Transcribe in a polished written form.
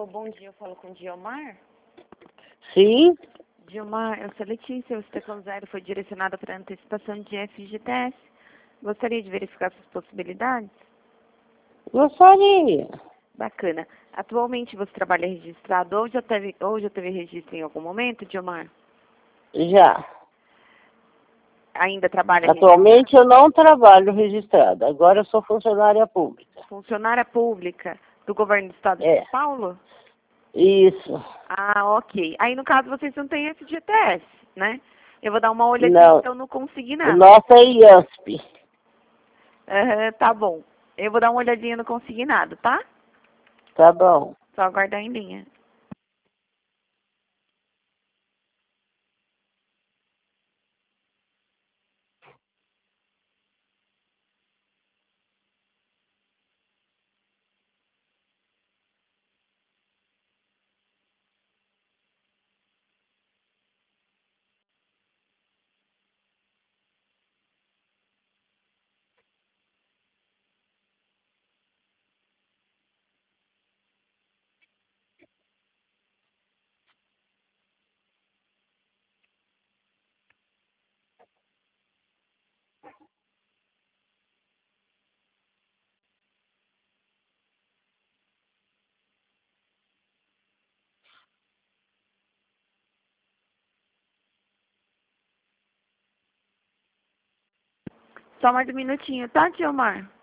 Alô, bom dia, eu falo com o Diomar. Sim, Diomar, eu sou Letícia, o Stefan Zero foi direcionada para antecipação de FGTS. Gostaria de verificar suas possibilidades? gostaria. Bacana. Atualmente você trabalha registrado ou já teve registro em algum momento, Diomar? Já. Ainda trabalha Atualmente eu não trabalho registrada, agora eu sou funcionária pública. funcionária pública do governo do estado de É. São Paulo? Isso. Ah, ok. Aí, no caso, vocês não têm FGTS, né? Eu vou dar uma olhadinha, Não, então, no o consignado. nosso é IASP. Aham, tá bom. Eu vou dar uma olhadinha no consignado, tá? Tá bom. Só aguardar em linha. Só mais um minutinho, tá, Diomar?